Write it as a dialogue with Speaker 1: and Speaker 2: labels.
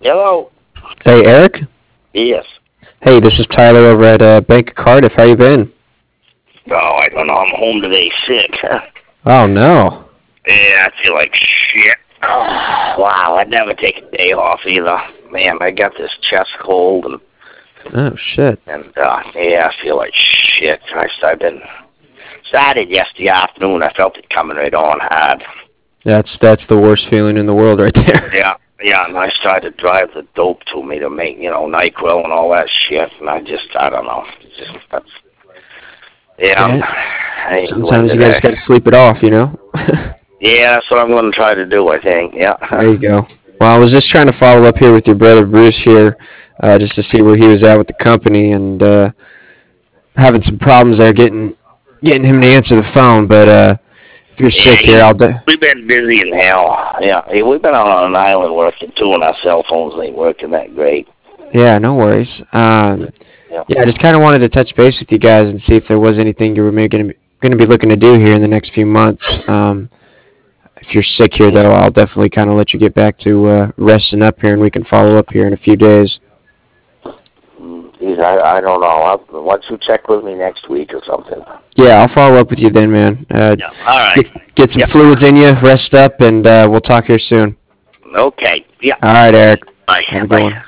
Speaker 1: Hello.
Speaker 2: Hey, Eric.
Speaker 1: Yes.
Speaker 2: Hey, this is Tyler over at Bank of Cardiff. How you been?
Speaker 1: Oh, I don't know. I'm home today sick.
Speaker 2: Oh no.
Speaker 1: Yeah, I feel like shit. Oh, wow, I'd never take a day off either. Man, I got this chest cold
Speaker 2: Oh shit.
Speaker 1: yeah, I feel like shit. I've been started yesterday afternoon. I felt it coming right on hard.
Speaker 2: That's the worst feeling in the world right there.
Speaker 1: Yeah, and I started to drive the dope to me to make, NyQuil and all that shit, and I don't know.
Speaker 2: Yeah.
Speaker 1: Hey, when
Speaker 2: Sometimes you
Speaker 1: did
Speaker 2: guys got to sleep it off, you know.
Speaker 1: Yeah, that's what I'm going to try to do, I think. Yeah.
Speaker 2: There you go. Well, I was just trying to follow up here with your brother Bruce here, just to see where he was at with the company and having some problems there getting him to answer the phone. But if you're
Speaker 1: Yeah,
Speaker 2: sick here,
Speaker 1: we've been busy in hell. Yeah, hey, we've been out on an island working too, and our cell phones ain't working that great.
Speaker 2: Yeah, no worries.
Speaker 1: Yeah.
Speaker 2: Yeah, I just kind of wanted to touch base with you guys and see if there was anything you were maybe going to be looking to do here in the next few months. If you're sick here, though, I'll definitely kind of let you get back to resting up here, and we can follow up here in a few days.
Speaker 1: Geez, I don't know. Why don't you check with me next week or something?
Speaker 2: Yeah, I'll follow up with you then, man.
Speaker 1: Yeah. All right.
Speaker 2: Get some fluids in you, rest up, and we'll talk here soon.
Speaker 1: Okay. Yeah.
Speaker 2: All right, Eric.
Speaker 1: Bye.
Speaker 2: Have a good
Speaker 1: Bye.
Speaker 2: one.